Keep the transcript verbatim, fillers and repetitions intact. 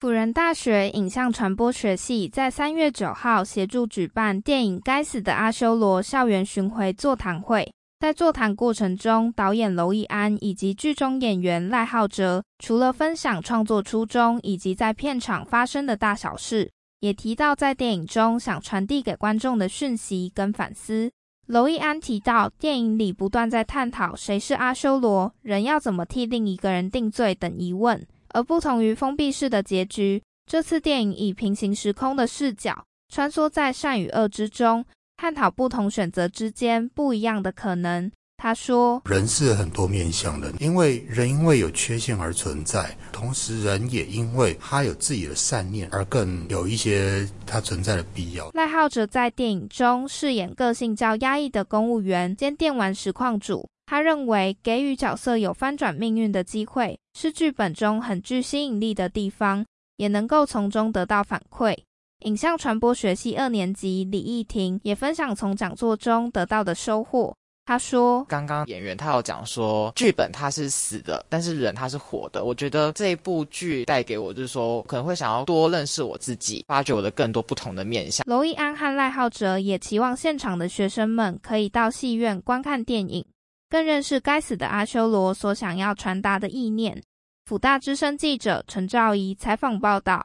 辅仁大学影像传播学系在三月九号协助举办电影《该死的阿修罗》校园巡回座谈会。在座谈过程中，导演娄艺安以及剧中演员赖浩哲除了分享创作初衷以及在片场发生的大小事，也提到在电影中想传递给观众的讯息跟反思。娄艺安提到，电影里不断在探讨谁是阿修罗，人要怎么替另一个人定罪等疑问。而不同于封闭式的结局，这次电影以平行时空的视角，穿梭在善与恶之中，探讨不同选择之间不一样的可能。他说， 人是很多面向的，因为人因为有缺陷而存在，同时人也因为他有自己的善念而更有一些他存在的必要。 赖浩哲在电影中饰演个性较压抑的公务员兼电玩实况主，他认为给予角色有翻转命运的机会是剧本中很具吸引力的地方，也能够从中得到反馈。影像传播学系二年级李义婷也分享从讲座中得到的收获。他说， 刚刚演员他有讲说剧本他是死的，但是人他是活的。我觉得这一部剧带给我就是说可能会想要多认识我自己，发掘我的更多不同的面向。 娄艺安和赖浩哲也期望现场的学生们可以到戏院观看电影，更认识该死的阿修罗所想要传达的意念。辅大之声记者陈兆仪采访报道。